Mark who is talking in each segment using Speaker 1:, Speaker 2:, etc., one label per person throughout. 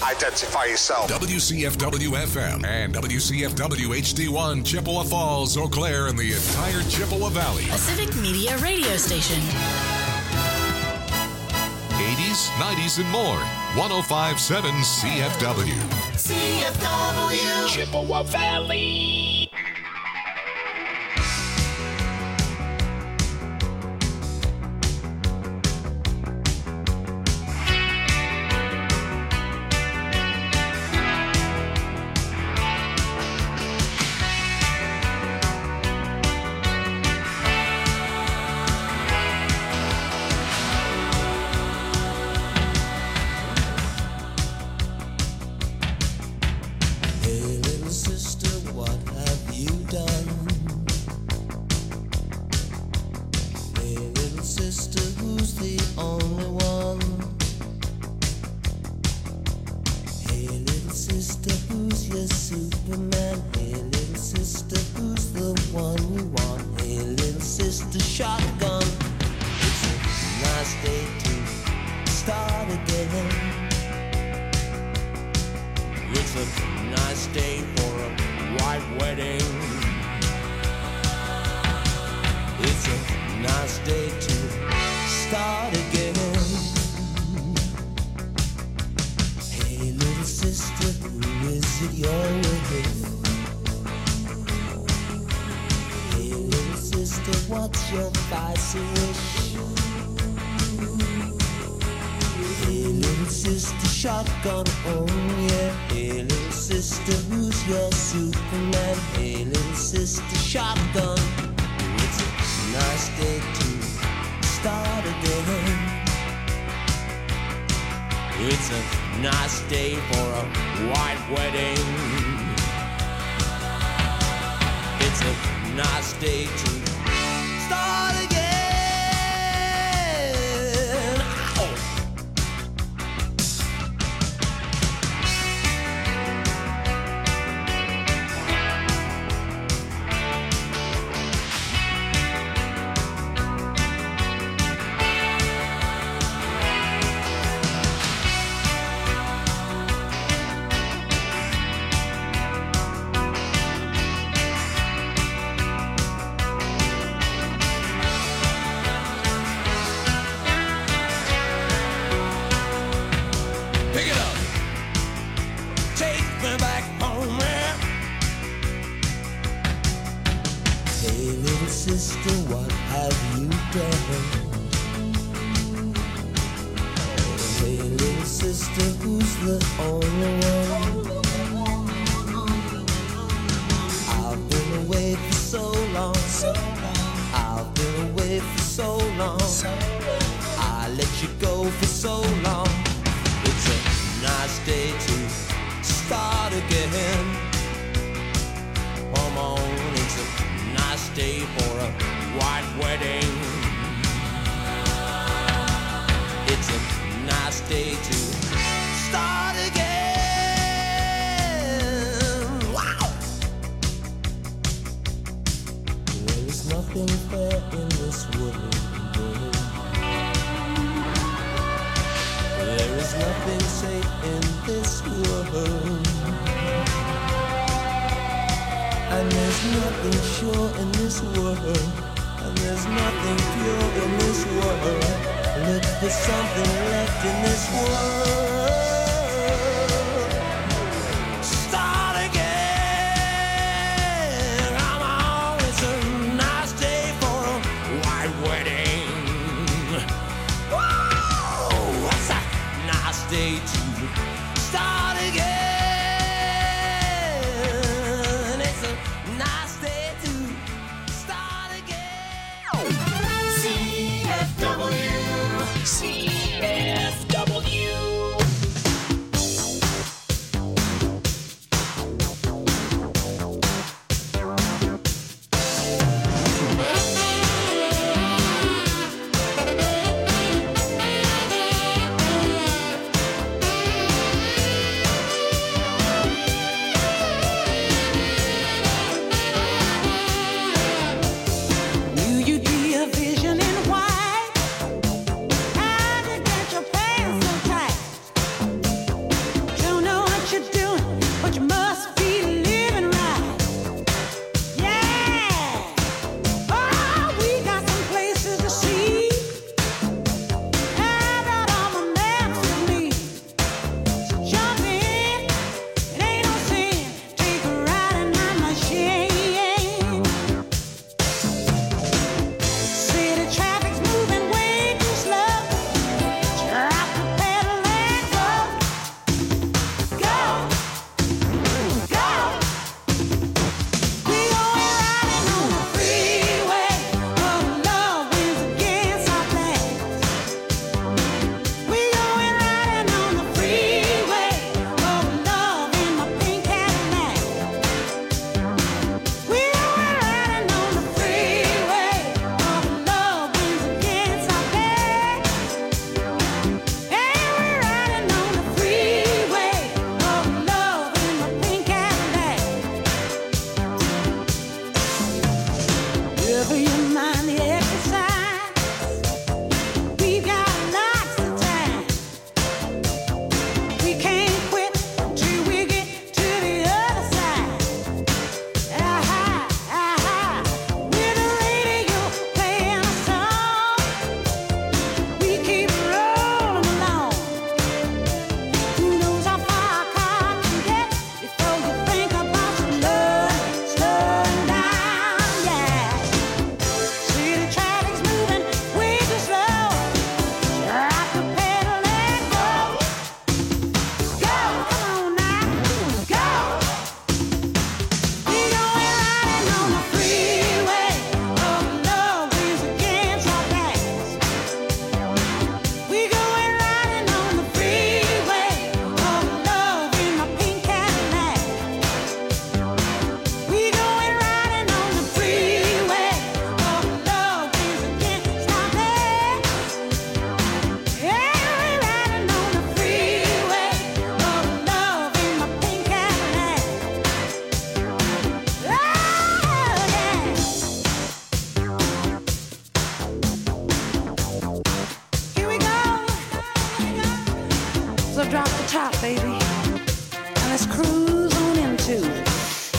Speaker 1: Identify yourself.
Speaker 2: WCFW-FM and WCFW-HD1, Chippewa Falls, Eau Claire, and the entire Chippewa Valley.
Speaker 3: A civic media radio station.
Speaker 2: 80s, 90s, and more. 105.7 CFW.
Speaker 4: CFW. Chippewa Valley.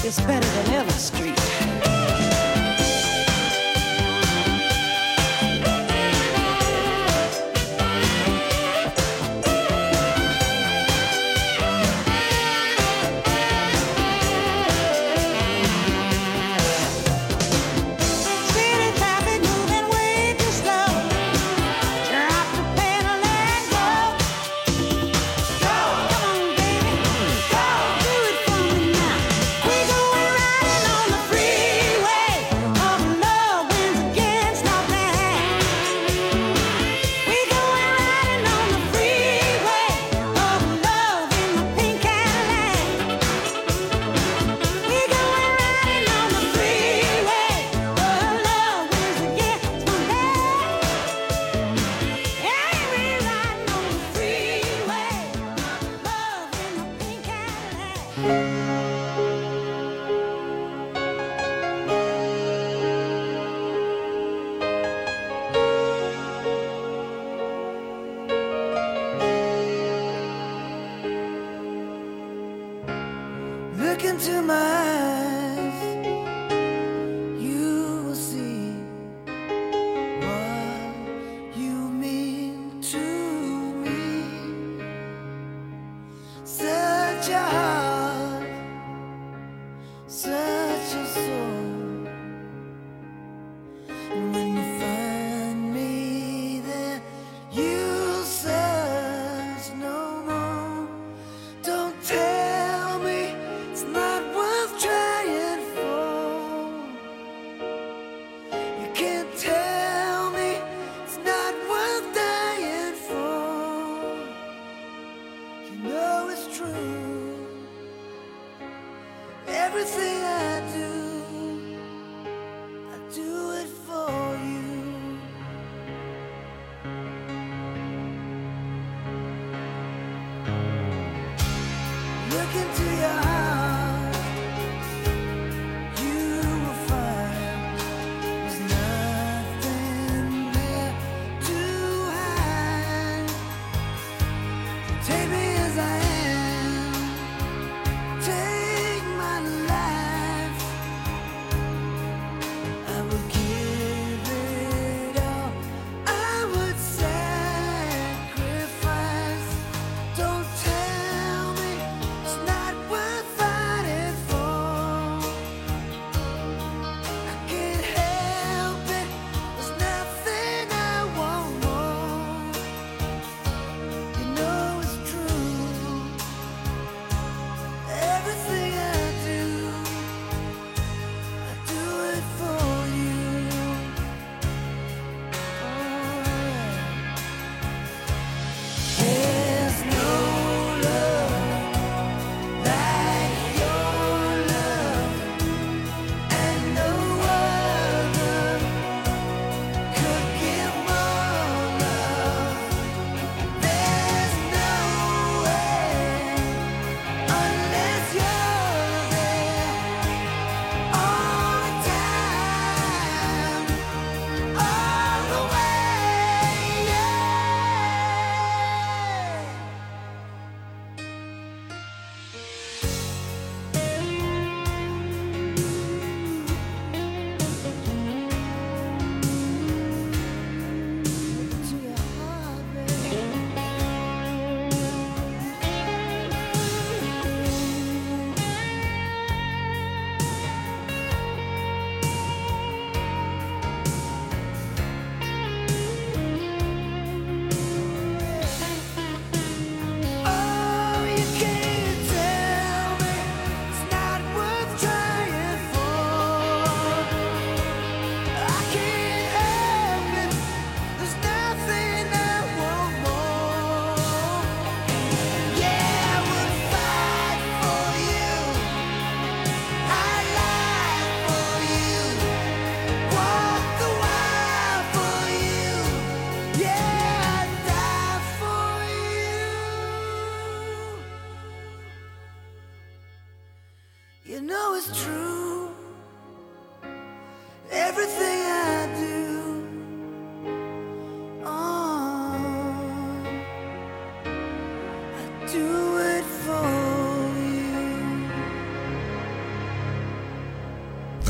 Speaker 1: It's better than ever street.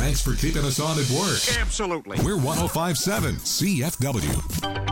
Speaker 2: Thanks for keeping us on at work.
Speaker 4: Absolutely.
Speaker 2: We're 105.7 CFW.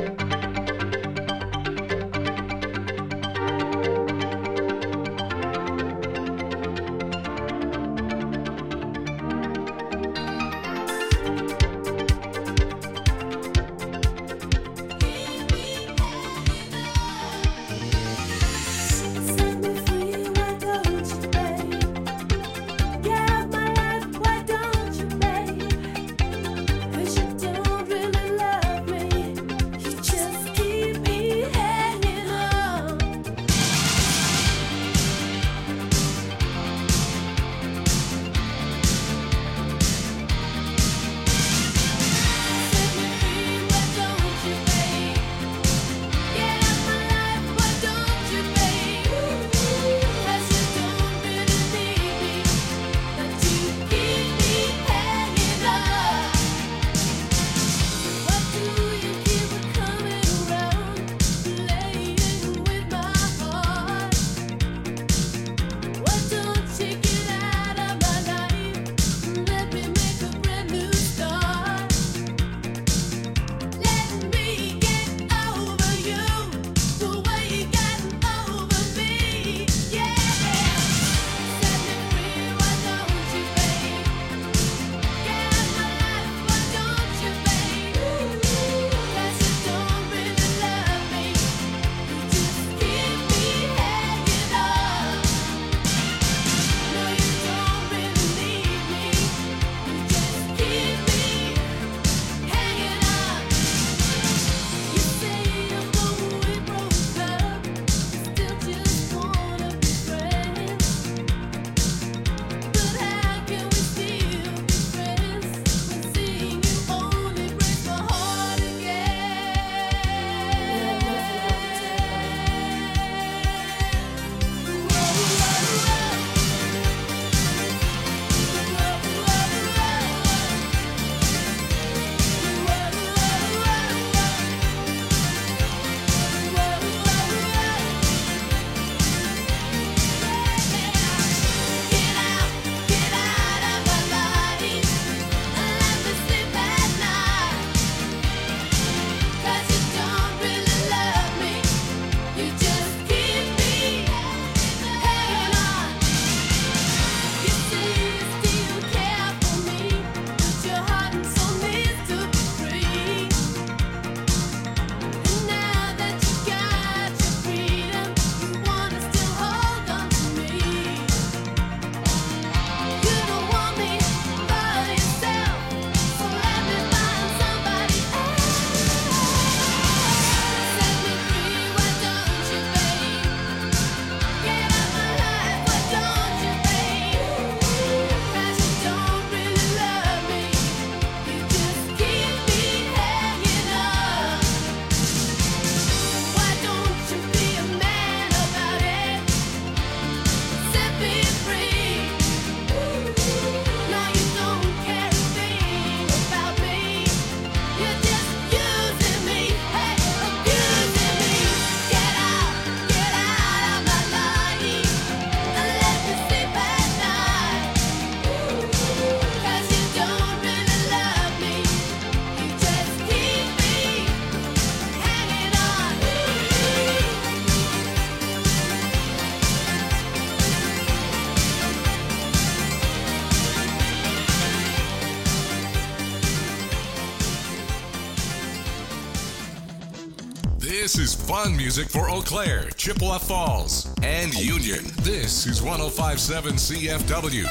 Speaker 2: This is fun music for Eau Claire, Chippewa Falls, and Union. This is 105.7 CFW.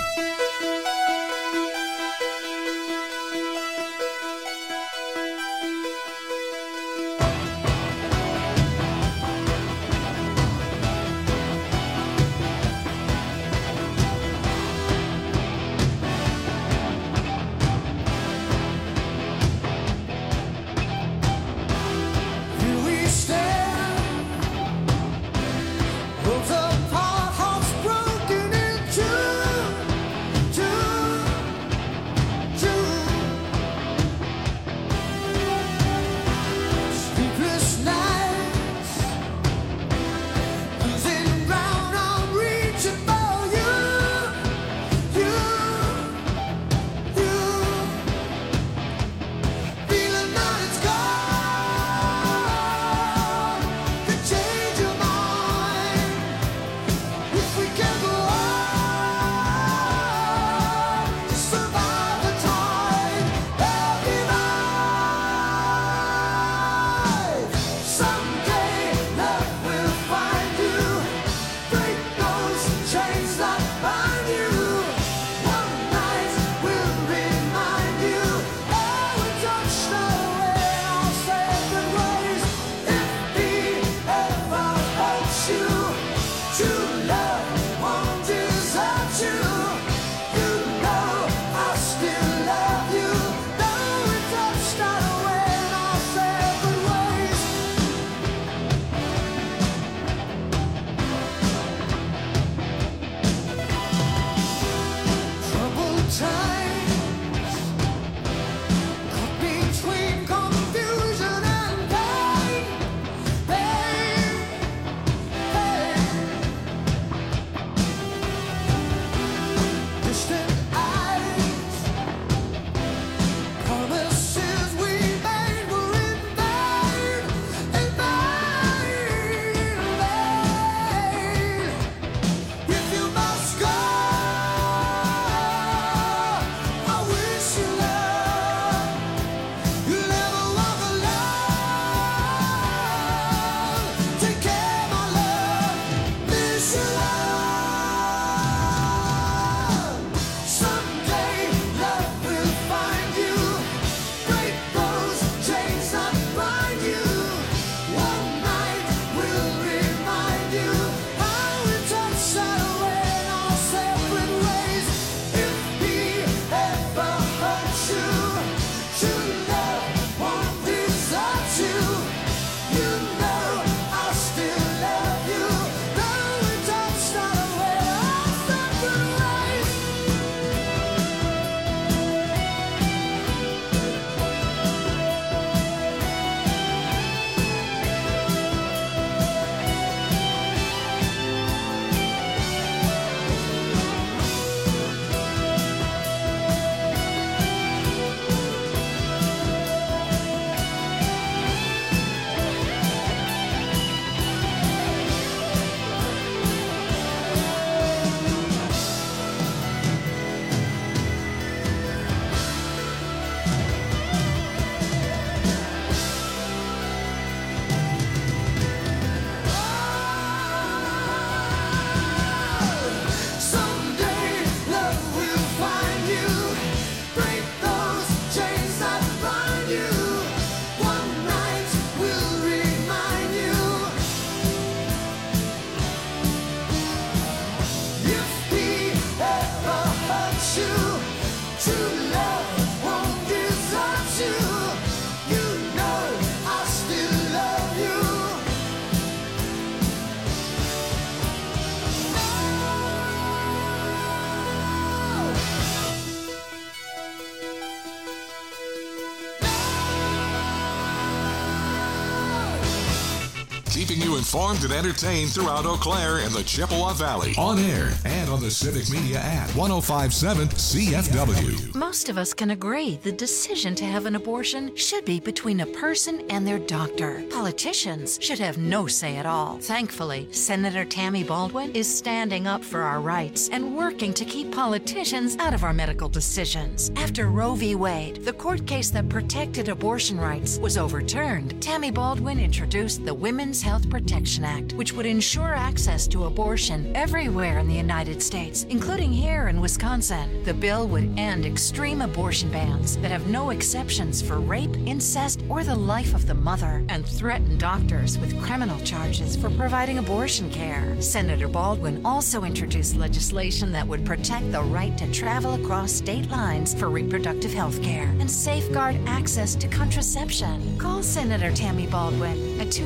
Speaker 2: you informed and entertained throughout Eau Claire and the Chippewa Valley. On air and on the Civic Media app. 105.7 CFW.
Speaker 3: Most of us can agree the decision to have an abortion should be between a person and their doctor. Politicians should have no say at all. Thankfully, Senator Tammy Baldwin is standing up for our rights and working to keep politicians out of our medical decisions. After Roe v. Wade, the court case that protected abortion rights, was overturned, Tammy Baldwin introduced the Women's Health Protection Act, which would ensure access to abortion everywhere in the United States, including here in Wisconsin. The bill would end extreme abortion bans that have no exceptions for rape, incest, or the life of the mother, and threaten doctors with criminal charges for providing abortion care. Senator Baldwin also introduced legislation that would protect the right to travel across state lines for reproductive health care and safeguard access to contraception. Call Senator Tammy Baldwin at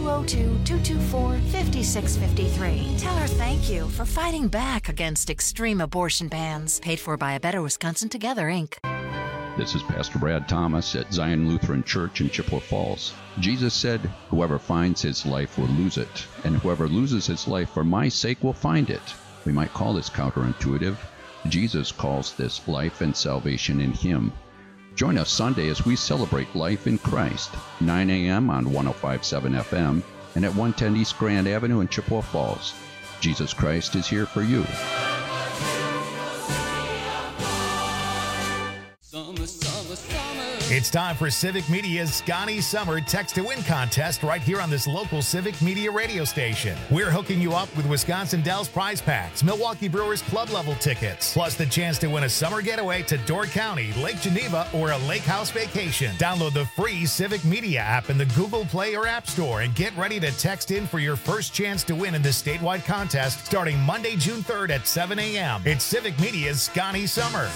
Speaker 3: 202-224-5653. Tell her thank you for fighting back against extreme abortion bans. Paid for by A Better Wisconsin Together, Inc.
Speaker 1: This is Pastor Brad Thomas at Zion Lutheran Church in Chippewa Falls. Jesus said, "Whoever finds his life will lose it, and whoever loses his life for my sake will find it." We might call this counterintuitive. Jesus calls this life and salvation in him. Join us Sunday as we celebrate life in Christ, 9 a.m. on 105.7 FM and at 110 East Grand Avenue in Chippewa Falls. Jesus Christ is here for you.
Speaker 5: It's time for Civic Media's Scotty Summer Text to Win contest right here on this local Civic Media radio station. We're hooking you up with Wisconsin Dells prize packs, Milwaukee Brewers club level tickets, plus the chance to win a summer getaway to Door County, Lake Geneva, or a lake house vacation. Download the free Civic Media app in the Google Play or App Store and get ready to text in for your first chance to win in this statewide contest starting Monday, June 3rd at 7 a.m. It's Civic Media's Scotty Summer.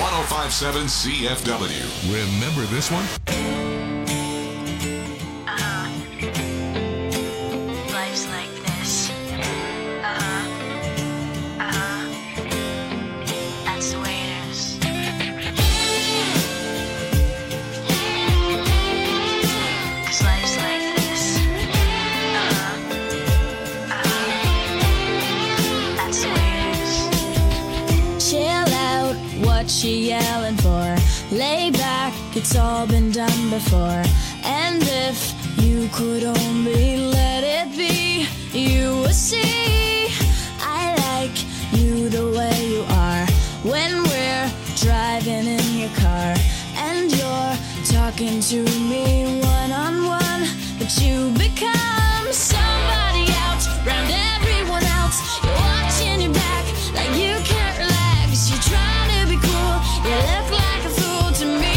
Speaker 2: 1057 CFW. Remember this one?
Speaker 6: Life's like this. That's the way it is. 'Cause life's like this. That's the way it is.
Speaker 7: Chill out, what you yelling for? Lay back, it's all been done before. And if you could only let it be, you would see I like you the way you are. When we're driving in your car and you're talking to me one-on-one, but you become somebody else round everyone else. You're watching your back like you can't relax. You're trying to be cool, you look like a fool to me.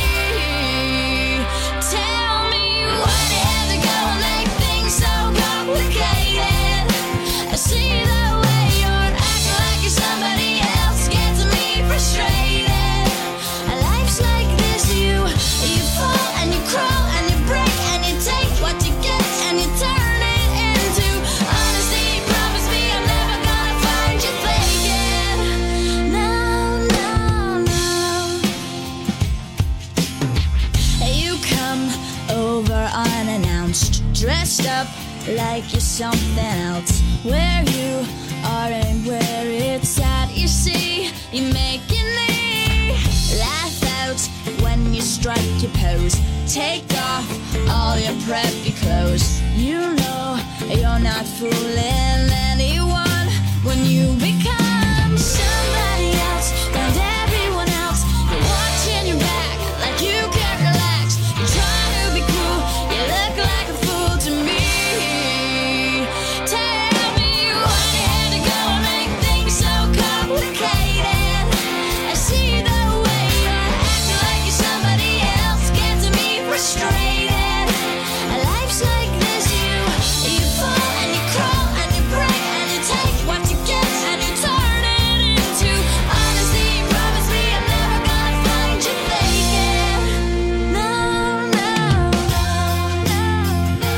Speaker 7: Tell me why you have to go and make things so complicated. I see the way you're acting like you're somebody else, gets me frustrated. Life's like this, you fall and you crawl and you break and you take what you get and you turn it into honesty. Promise me I'm never gonna find you faking. No, no, no. You come over unannounced, dressed up like you're something else. Where you are and where it's at, you see, you're making me laugh out when you strike your pose. Take off all your preppy clothes. You know you're not fooling anyone when you become somebody else and everyone else. You're watching your back like you can't relax. You're trying to be cool, you look like a fool to me. Tell me why you had to go and make things so complicated. I see the way you're acting like you're somebody else, gets me frustrated. Life's like this, you fall and you crawl and you break and you take what you get and you turn it into honesty. Promise me I'm never gonna find you faking. No, no, no, no, no,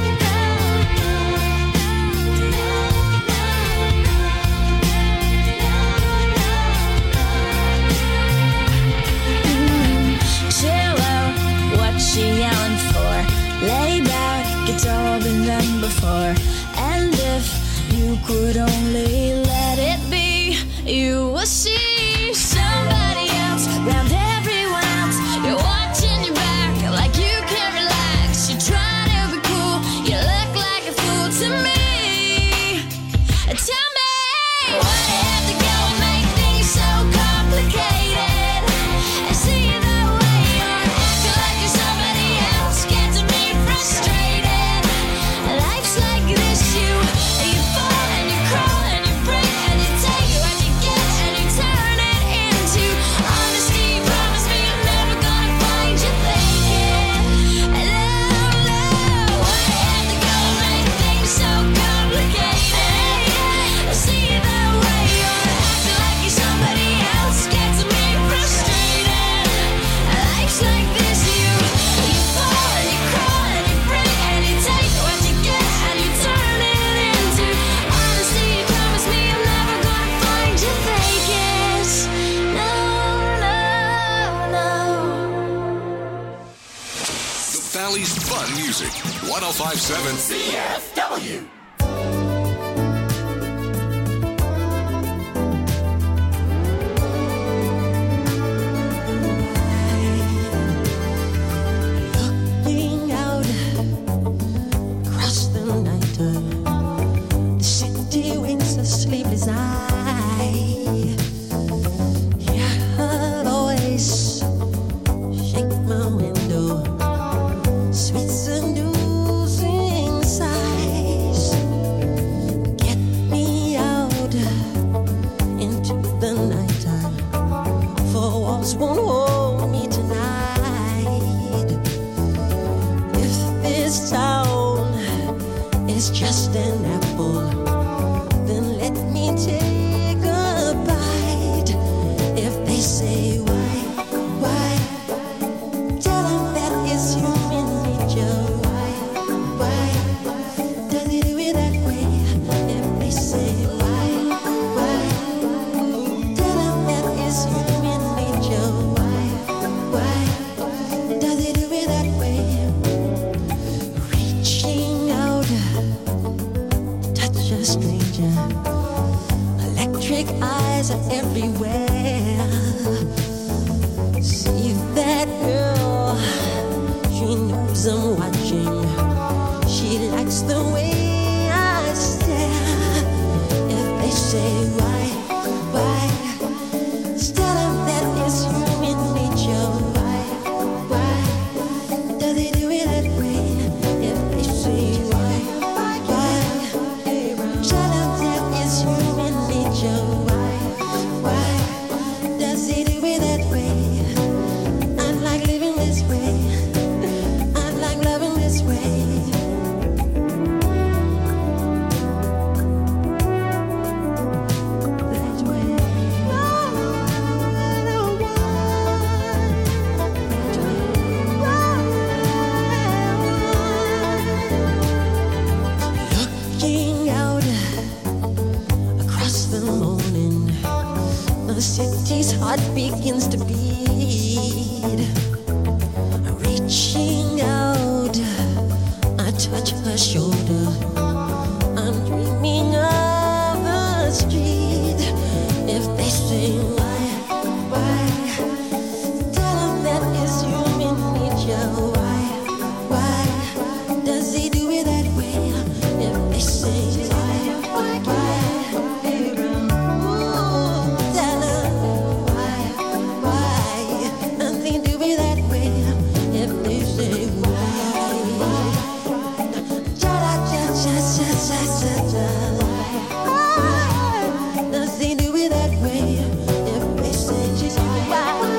Speaker 7: chill out, what you yelling for? Lay back, it's all been done before. And if you could only let it be, you will see somebody else round everyone else. You're watching your back like you can't relax. You're trying to be cool, you look like a fool to me. Tell me why you have to go and make things so complicated. I see the way you're acting like you're somebody else, gets me frustrated. Life's like this, you fall and you crawl and you break and you take what you get and you turn it into honesty. Promise me I'm never gonna find you faking. Love, why you have to go and make things so complicated? I see the way you're acting like you're somebody else, gets me frustrated. Life's like this, you fall and you crawl and you break and you take what you get and you turn it into honesty. Promise me I'm never gonna find you faking. No, no, no.
Speaker 2: The Valley's fun music. 1057
Speaker 4: CFW.
Speaker 8: Looking out across the night, the city winks a sleepless eye. Yeah, I'll always shake my window, sweet seducing sighs. eyes are everywhere. See that girl, she knows I'm watching. She likes the way I stare. If they say why, tell them that it's human nature. Why does he do it that way? If they say why, tell them that it's human nature. Why does he do it that way? I like living this way. I like loving this way. Looking out across the morning, the city's heart begins to beat. Reaching out, I touch her shoulder. I'm dreaming of the street. If they say why, tell them that it's human nature. Why does he do it that way? If they say why, tell them why does he do it that way? If they say why, does he do it that way? If they say why.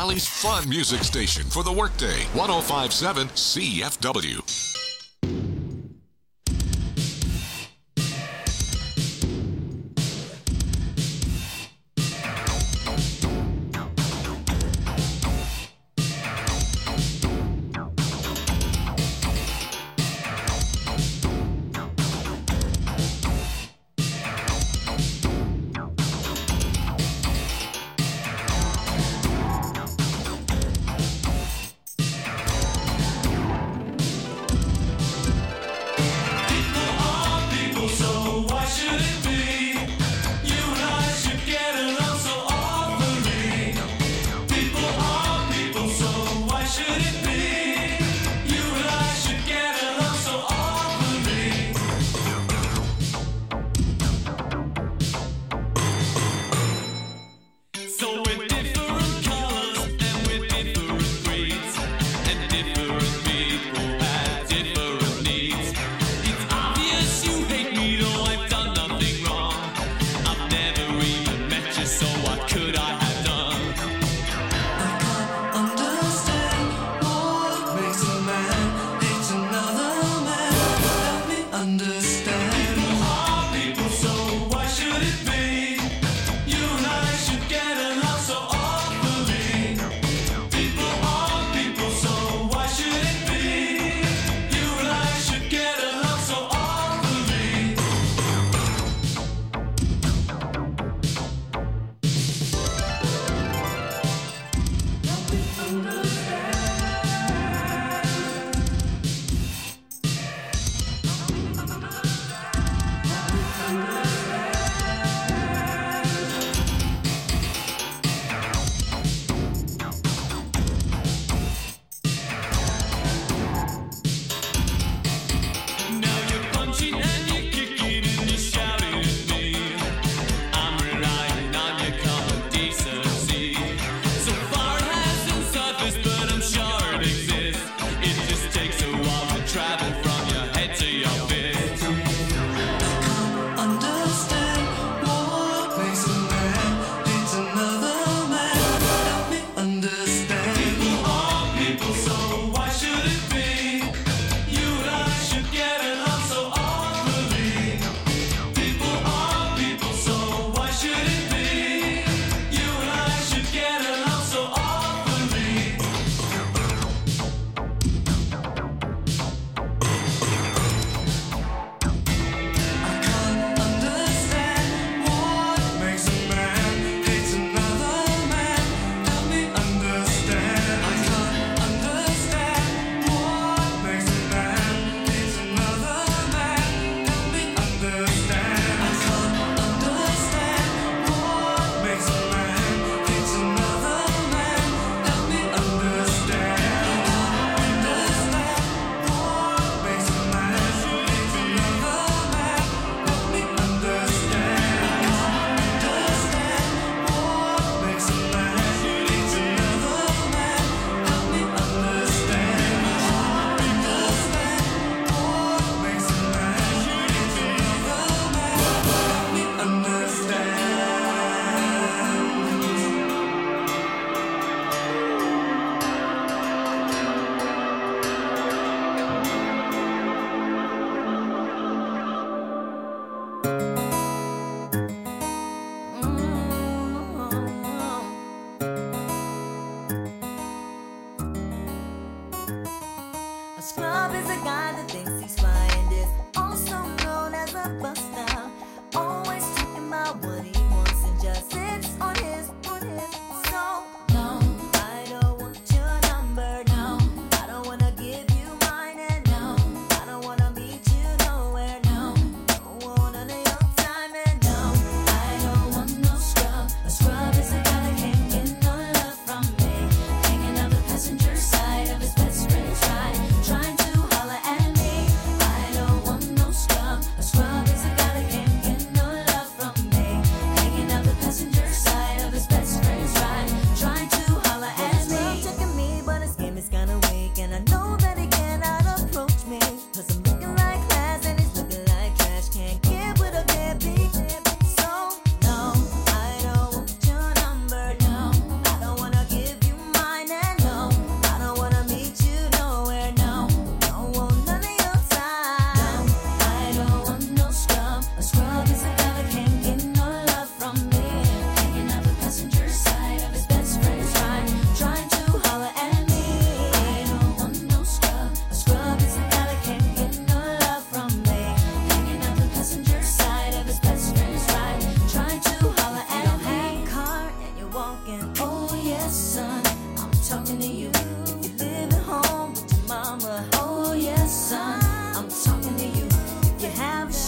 Speaker 2: Valley's fun music station for the workday. 105.7 CFW.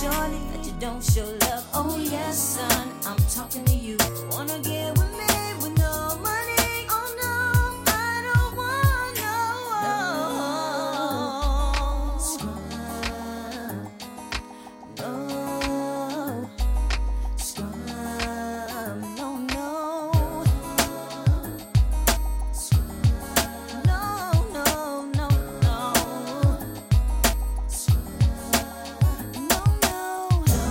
Speaker 8: shorty that you don't show love. Oh yes, son, I'm talking to you. Wanna get with me with no money? Oh no, I don't want no scrub. No scrub. No, no. Scrub. No, no, no, no. Scrub. No, no.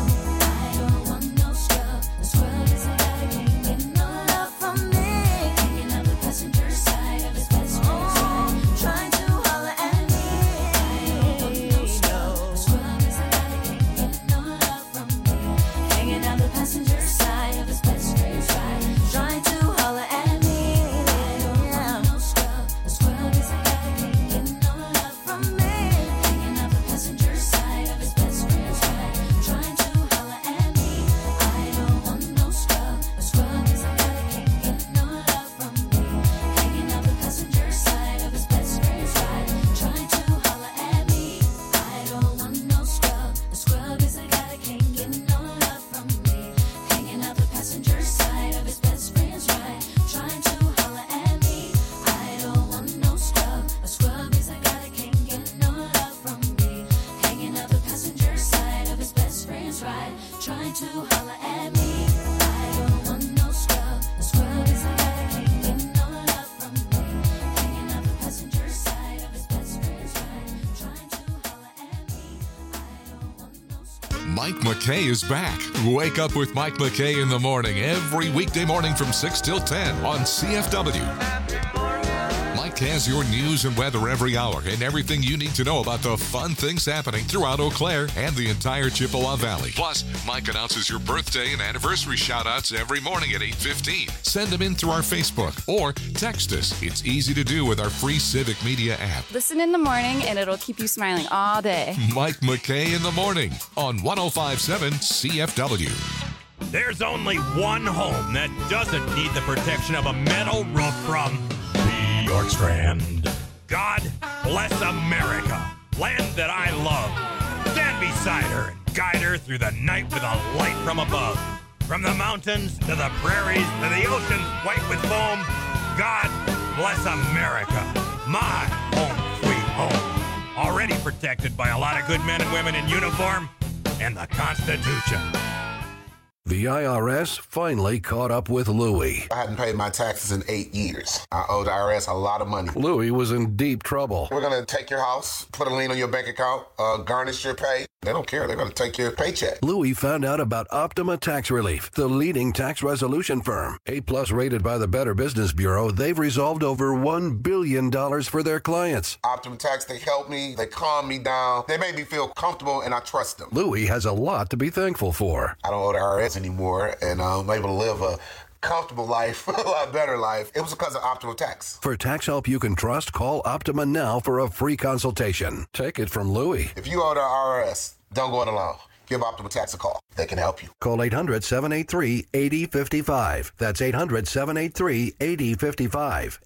Speaker 8: I don't want no scrub. The scrub is a guy that can't get no love from me. Hanging out the passenger side of his best friend's ride, trying to holler at me. I don't want no scrub. The scrub is a guy that can't get no love from me. Hanging out the passenger side of his best friend's ride, trying to holler at me. I don't want no scrub. The scrub is a guy that can't get no love from me. Hanging out the passenger side of his best friend's ride, trying to holler at me. I don't want no scrub. The scrub is a guy that can't get no love from me. Hanging out the passenger side of his best friend's ride, trying to holler at me. I don't want no scrub. The scrub is a guy that can't get no love from me. Hanging out the passenger side of his best friend's ride, trying to holler at me. I don't want no scrub. A scrub is a guy that can't get no love from me. Hanging out the passenger side of his best friend's ride, trying to holler at me. I don't want no scrub. A scrub is a guy that can't get no love from me. Hanging out the passenger side of his best friend's ride, trying to holler at me. I don't want no scrub.
Speaker 2: Mike McKay is back. Wake up with Mike McKay in the morning every weekday morning from 6 till 10 on CFW. Mike has your news and weather every hour and everything you need to know about the fun things happening throughout Eau Claire and the entire Chippewa Valley. Plus, Mike announces your birthday and anniversary shout-outs every morning at 8:15. Send them in through our Facebook or text us. It's easy to do with our free Civic Media app.
Speaker 9: Listen in the morning and it'll keep you smiling all day.
Speaker 2: Mike McKay in the morning on 105.7 CFW.
Speaker 10: There's only one home that doesn't need the protection of a metal roof from the York Strand. God bless America, land that I love. Stand beside her and guide her through the night with a light from above. From the mountains to the prairies to the oceans white with foam, God bless America, my home sweet home. Already protected by a lot of good men and women in uniform and the Constitution.
Speaker 11: The IRS finally caught up with Louie.
Speaker 12: I hadn't paid my taxes in 8 years. I owed the IRS a lot of money.
Speaker 11: Louie was in deep trouble.
Speaker 12: We're going to take your house, put a lien on your bank account, garnish your pay. They don't care. They're going to take your paycheck.
Speaker 11: Louie found out about Optima Tax Relief, the leading tax resolution firm. A+ rated by the Better Business Bureau, they've resolved over $1 billion for their clients.
Speaker 12: Optima Tax, they helped me. They calmed me down. They made me feel comfortable, and I trust them.
Speaker 11: Louie has a lot to be thankful for.
Speaker 12: I don't owe the IRS anymore, and I'm able to live a comfortable life, a lot better life. It was because of Optima Tax.
Speaker 11: For tax help you can trust, call Optima now for a free consultation. Take it from Louie.
Speaker 12: If you owe the IRS, don't go it alone. Give Optima Tax a call. They can help you.
Speaker 11: Call 800-783-8055. That's 800-783-8055.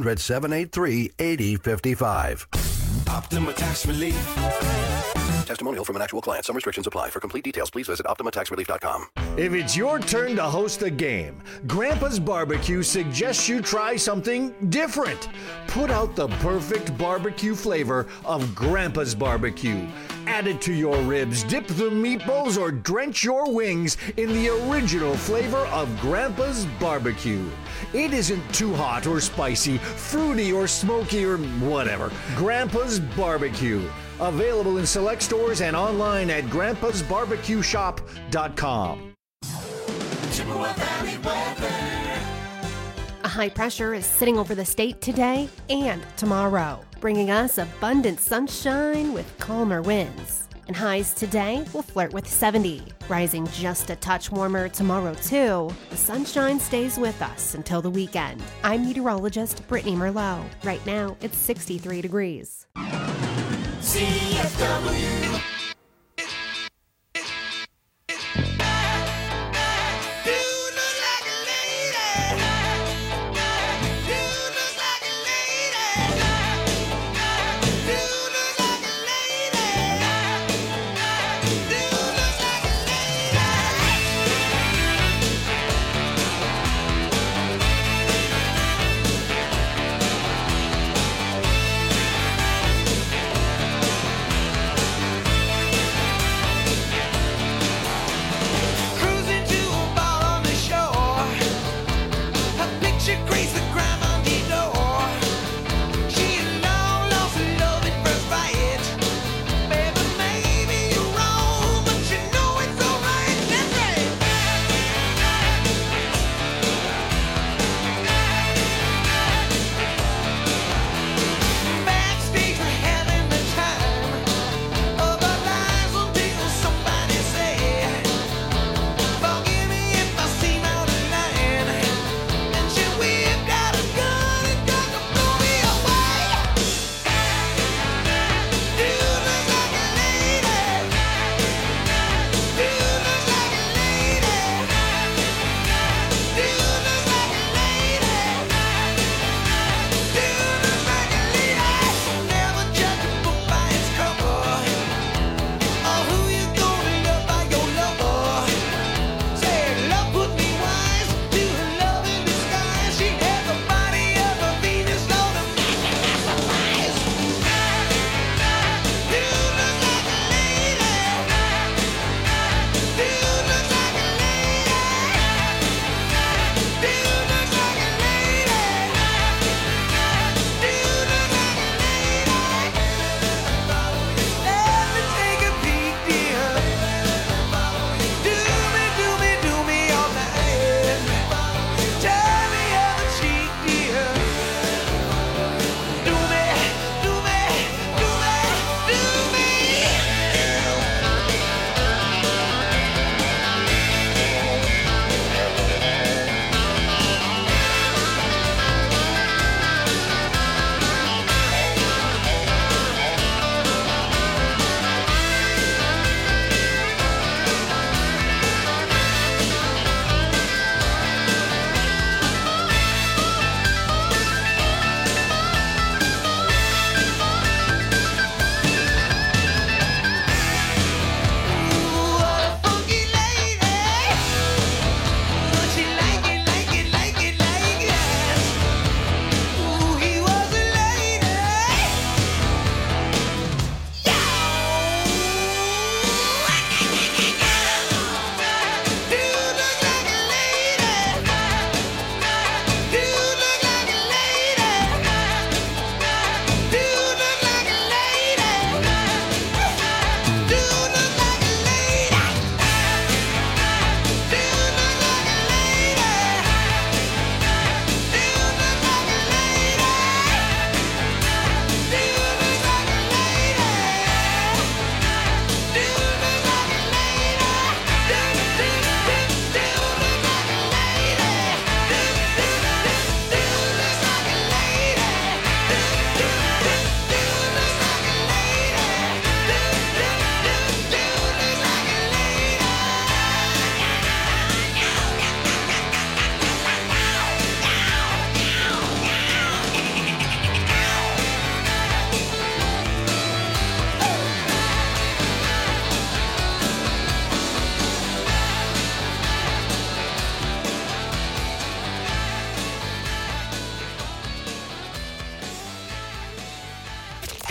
Speaker 11: 800-783-8055.
Speaker 13: Optima Tax Relief.
Speaker 11: Testimonial from an actual client. Some restrictions apply. For complete details, please visit OptimaTaxRelief.com.
Speaker 14: If it's your turn to host a game, Grandpa's Barbecue suggests you try something different. Put out the perfect barbecue flavor of Grandpa's Barbecue. Add it to your ribs, dip the meatballs, or drench your wings in the original flavor of Grandpa's Barbecue. It isn't too hot or spicy, fruity or smoky or whatever. Grandpa's Barbecue. Available in select stores and online at grandpasbarbecueshop.com.
Speaker 4: Chippewa Valley weather.
Speaker 15: A high pressure is sitting over the state today and tomorrow, bringing us abundant sunshine with calmer winds. And highs today will flirt with 70, rising just a touch warmer tomorrow too. The sunshine stays with us until the weekend. I'm meteorologist Brittany Merlot. Right now, it's 63 degrees.
Speaker 4: CFW.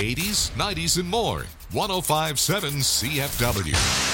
Speaker 2: 80s, 90s, and more. 105.7 CFW.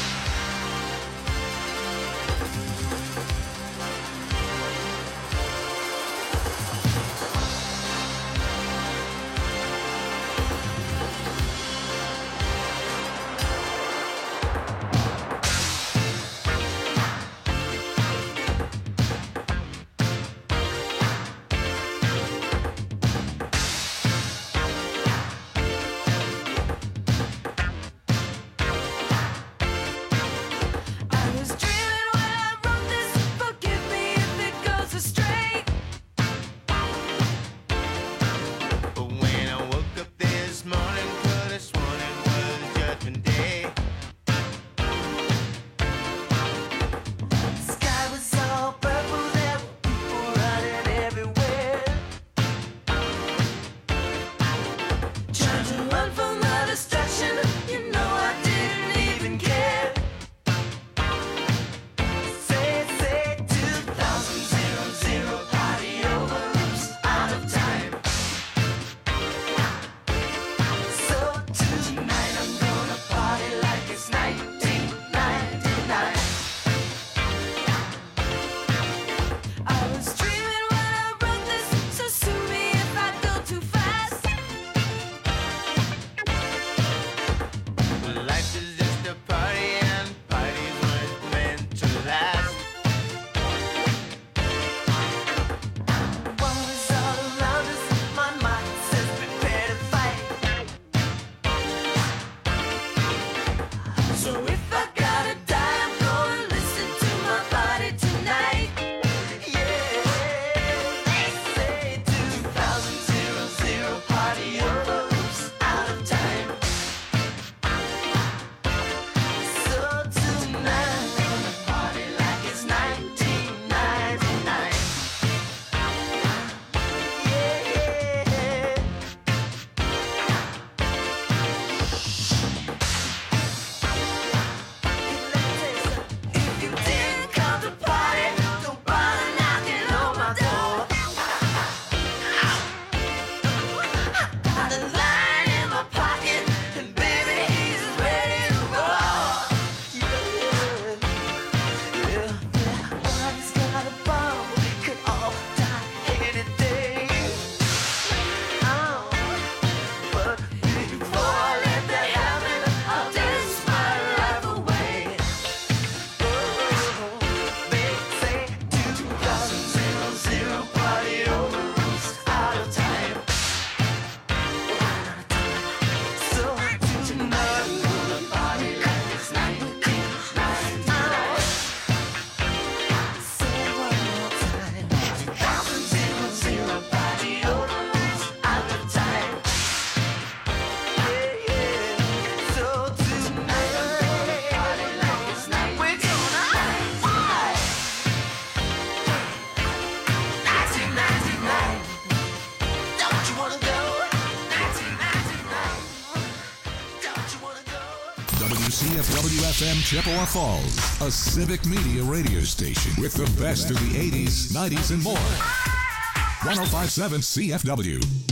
Speaker 2: WCFW-FM Chippewa Falls, a civic media radio station with the best of the 80s, 90s, and more. 105.7 CFW.